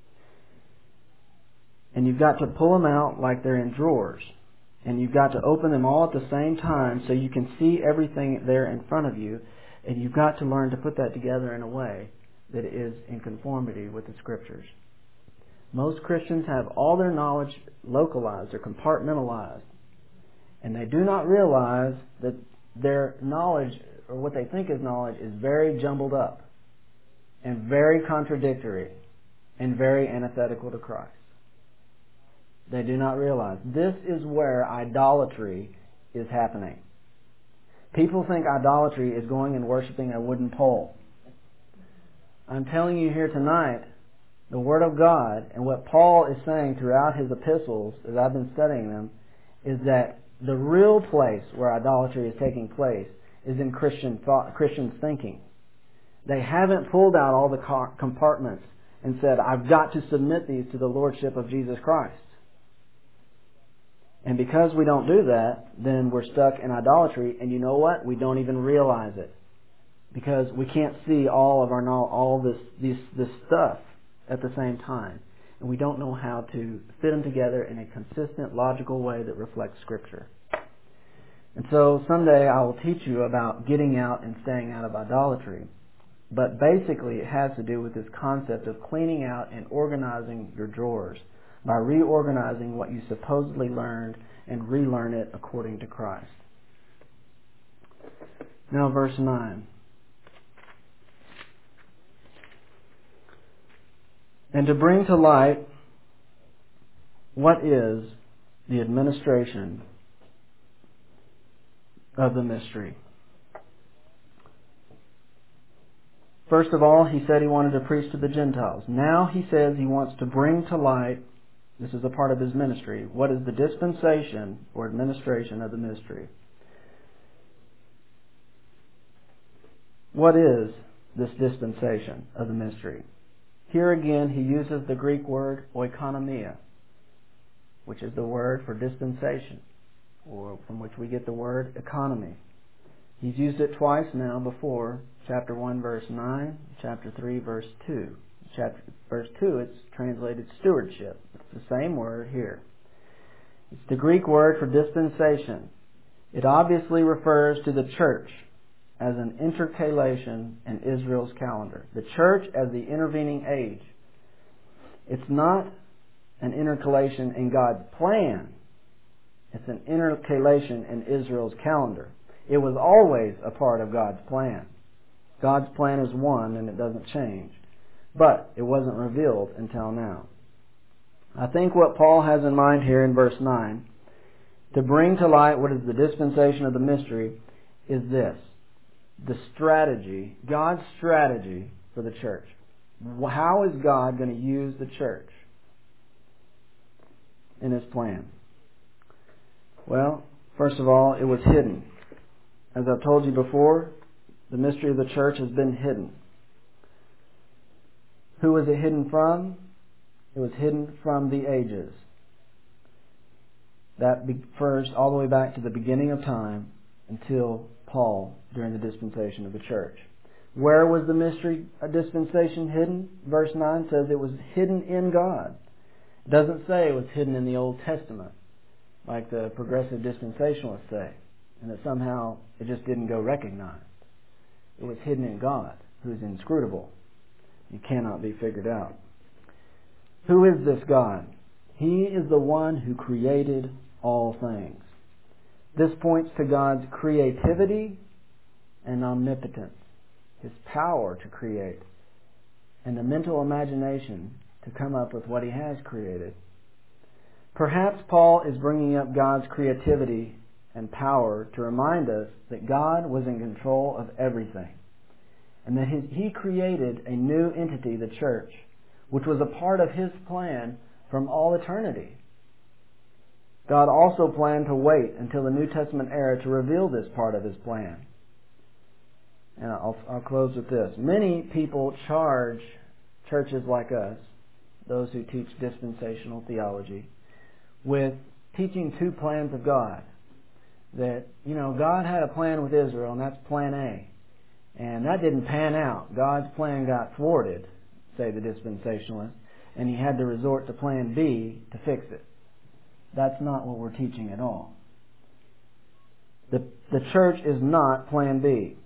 And you've got to pull them out like they're in drawers. And you've got to open them all at the same time so you can see everything there in front of you. And you've got to learn to put that together in a way that is in conformity with the Scriptures. Most Christians have all their knowledge localized or compartmentalized. And they do not realize that their knowledge, or what they think is knowledge, is very jumbled up and very contradictory and very antithetical to Christ. They do not realize. This is where idolatry is happening. People think idolatry is going and worshiping a wooden pole. I'm telling you here tonight, the Word of God and what Paul is saying throughout his epistles, as I've been studying them, is that the real place where idolatry is taking place is in Christian thought, Christians' thinking. They haven't pulled out all the compartments and said, I've got to submit these to the Lordship of Jesus Christ. And because we don't do that, then we're stuck in idolatry, and you know what? We don't even realize it. Because we can't see all of our all this this this stuff at the same time. And we don't know how to fit them together in a consistent, logical way that reflects Scripture. And so someday I will teach you about getting out and staying out of idolatry. But basically it has to do with this concept of cleaning out and organizing your drawers by reorganizing what you supposedly learned and relearn it according to Christ. Now verse nine. And to bring to light what is the administration of the mystery. First of all, he said he wanted to preach to the Gentiles. Now he says he wants to bring to light, this is a part of his ministry, what is the dispensation or administration of the mystery. What is this dispensation of the mystery? Here again he uses the Greek word oikonomia, which is the word for dispensation, or from which we get the word economy. He's used it twice now before, chapter one verse nine, chapter three verse two. Chapter verse two, it's translated stewardship. It's the same word here. It's the Greek word for dispensation. It obviously refers to the church as an intercalation in Israel's calendar. The church as the intervening age. It's not an intercalation in God's plan. It's an intercalation in Israel's calendar. It was always a part of God's plan. God's plan is one and it doesn't change. But it wasn't revealed until now. I think what Paul has in mind here in verse nine, to bring to light what is the dispensation of the mystery, is this. The strategy, God's strategy for the church. How is God going to use the church in His plan? Well, first of all, it was hidden. As I've told you before, the mystery of the church has been hidden. Who was it hidden from? It was hidden from the ages. That refers all the way back to the beginning of time until Paul during the dispensation of the church. Where was the mystery dispensation hidden? Verse nine says it was hidden in God. It doesn't say it was hidden in the Old Testament, like the progressive dispensationalists say, and that somehow it just didn't go recognized. It was hidden in God, who is inscrutable. He cannot be figured out. Who is this God? He is the one who created all things. This points to God's creativity and omnipotence, His power to create, and the mental imagination to come up with what He has created. Perhaps Paul is bringing up God's creativity and power to remind us that God was in control of everything, and that He created a new entity, the church, which was a part of His plan from all eternity. God also planned to wait until the New Testament era to reveal this part of His plan. And I'll, I'll close with this. Many people charge churches like us, those who teach dispensational theology, with teaching two plans of God. That, you know, God had a plan with Israel, and that's plan A. And that didn't pan out. God's plan got thwarted, say the dispensationalists, and He had to resort to plan B to fix it. That's not what we're teaching at all. The, the church is not plan B.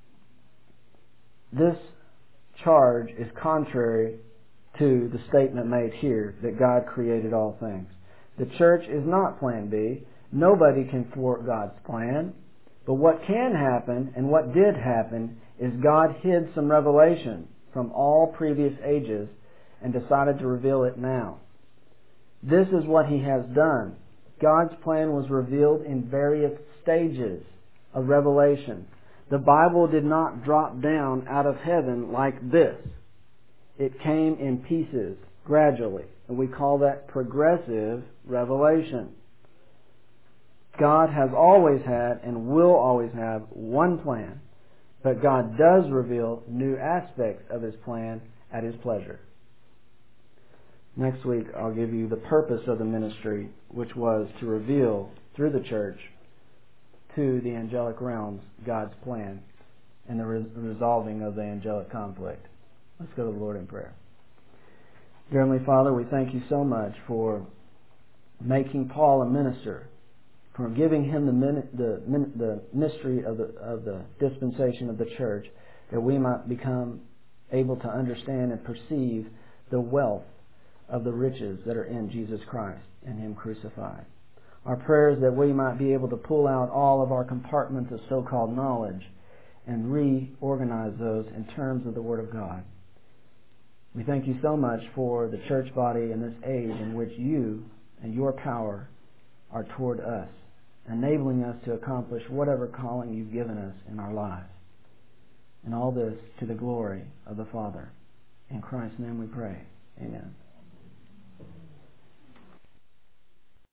This charge is contrary to the statement made here that God created all things. The church is not plan B. Nobody can thwart God's plan. But what can happen, and what did happen, is God hid some revelation from all previous ages and decided to reveal it now. This is what He has done. God's plan was revealed in various stages of revelation. The Bible did not drop down out of heaven like this. It came in pieces, gradually. And we call that progressive revelation. God has always had and will always have one plan. But God does reveal new aspects of His plan at His pleasure. Next week I'll give you the purpose of the ministry, which was to reveal through the church to the angelic realms God's plan and the res- resolving of the angelic conflict. Let's go to the Lord in prayer. Dear Heavenly Father, we thank You so much for making Paul a minister, for giving him the, min- the, min- the mystery of the, of the dispensation of the church, that we might become able to understand and perceive the wealth of the riches that are in Jesus Christ and Him crucified. Our prayer is that we might be able to pull out all of our compartments of so-called knowledge and reorganize those in terms of the Word of God. We thank You so much for the church body in this age in which You and Your power are toward us enabling us to accomplish whatever calling you've given us in our lives. And all this to the glory of the Father. In Christ's name we pray. Amen.